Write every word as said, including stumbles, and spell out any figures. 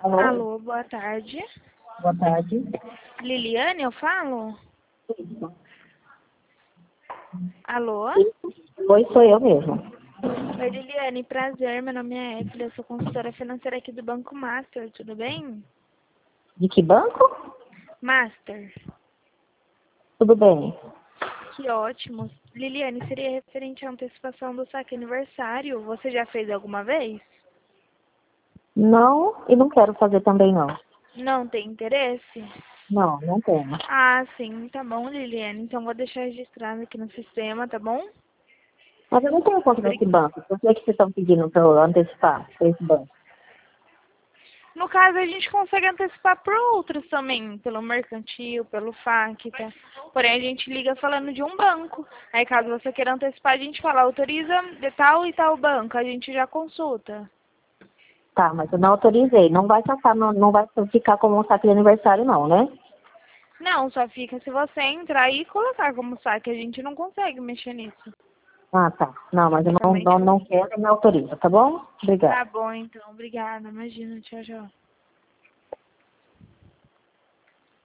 Alô? Alô, boa tarde. Boa tarde. Liliane, eu falo? Isso. Alô? Oi, sou eu mesmo. Oi, Liliane, prazer. Meu nome é Evelyn, eu sou consultora financeira aqui do Banco Master, tudo bem? De que banco? Master, Tudo bem. que ótimo. Liliane, seria referente à antecipação do saque aniversário. Você já fez alguma vez? Não, e não quero fazer também não. Não tem interesse? Não, não tenho. Ah, sim, tá bom, Liliane. Então vou deixar registrado aqui no sistema, tá bom? Mas eu não tenho conta nesse banco. Por que, é que vocês estão pedindo para eu antecipar para esse banco? No caso, a gente consegue antecipar por outros também, pelo mercantil, pelo Facta. Porém, a gente liga falando de um banco. Aí, caso você queira antecipar, a gente fala, autoriza de tal e tal banco. A gente já consulta. Tá, mas eu não autorizei. Não vai passar, não, não vai ficar como um saque de aniversário não, né? Não, só fica se você entrar e colocar como saque. A gente não consegue mexer nisso. Ah, tá. Não, mas eu não, Somente não, o... não quero e não autorizo, tá bom? Obrigada. Tá bom, então. Obrigada. Imagina. Tchau, tchau.